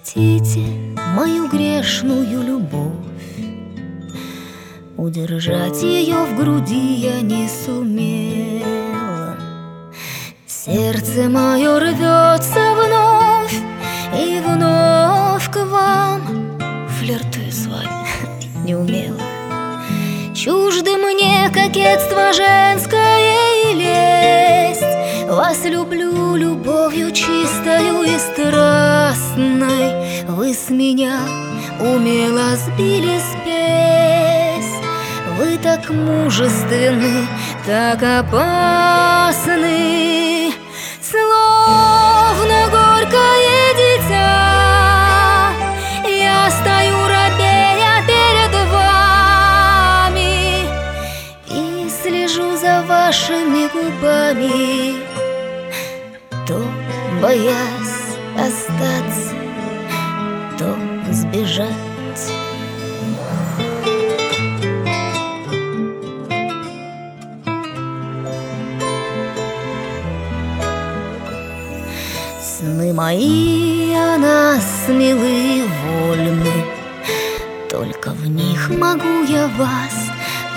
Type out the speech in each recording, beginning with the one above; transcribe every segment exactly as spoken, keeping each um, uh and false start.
Простите мою грешную любовь, удержать ее в груди я не сумела. Сердце мое рвется вновь и вновь к вам. Флиртую с вами не умела. Чужды мне кокетство женское и лесть. Вас люблю любовью чистою и страстной. Вы с меня умело сбили спесь. Вы так мужественны, так опасны, словно горькое дитя. Я стою рабея перед вами и слежу за вашими губами, то боясь остаться, то сбежать. Сны мои о нас смелы и вольны, только в них могу я вас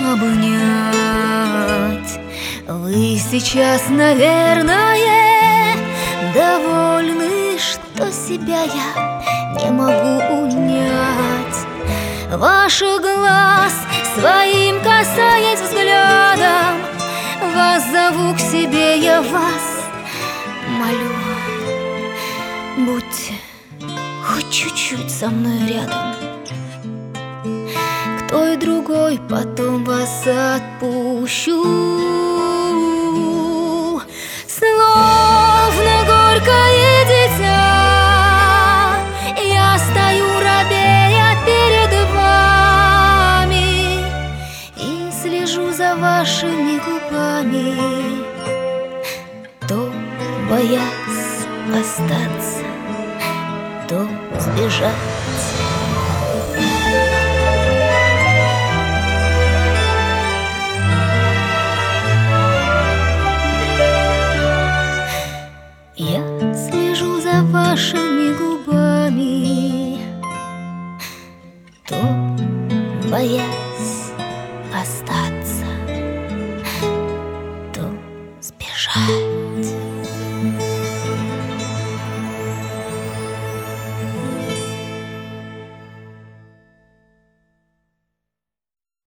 обнять. Вы сейчас, наверное, довольны, что себя я не могу унять. Ваших глаз своим касаясь взглядом, вас зову к себе, я вас молю. Будьте хоть чуть-чуть со мной рядом, к той другой потом вас отпущу. Словно горькое дитя, я стою рабея перед вами и слежу за вашими губами, то боясь остаться, то сбежать. Я слежу за вашими